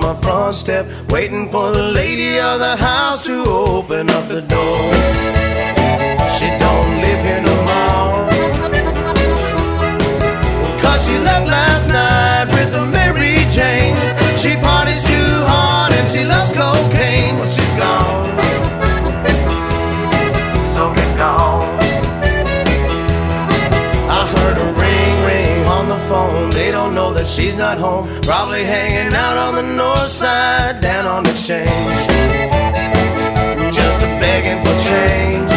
my front step, waiting for the lady of the house to open up the door. She don't live here no more, 'cause she left last night with a Mary Jane. She parties too hard and she loves cocaine. Well, she's gone, so get gone. I heard a ring, ring on the phone. They don't know that she's not home. Probably hanging out on the north side, down on Exchange, just a begging for change.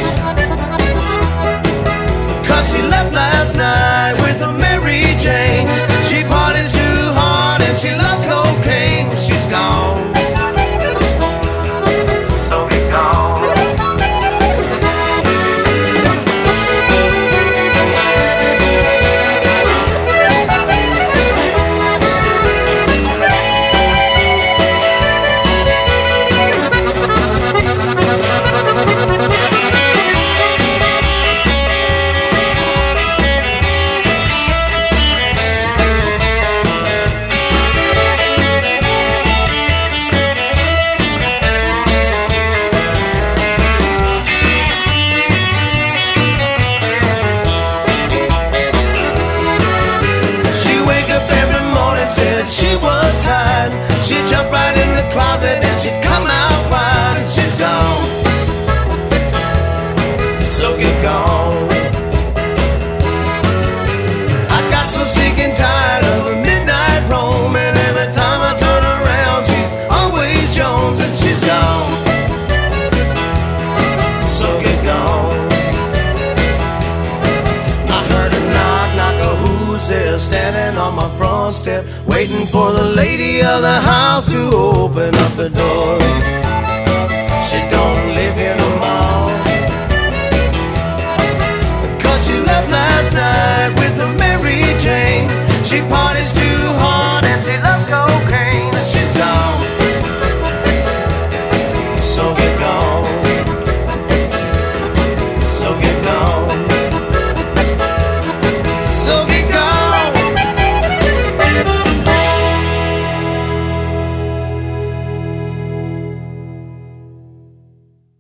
'Cause she left last night with a Mary Jane. She parties too hard and she loves cocaine. She's gone, so get gone. She was tired. She'd jump right in the closet and she'd come out wide. And she's gone, so get gone. I got so sick and tired of her midnight roam, and every time I turn around she's always Jones. And she's gone, so get gone. I heard a knock, knock, who's there standing on my front step, waiting for the lady of the house to open up the door. She don't live here no more, 'cause she left last night with a Mary Jane. She parties too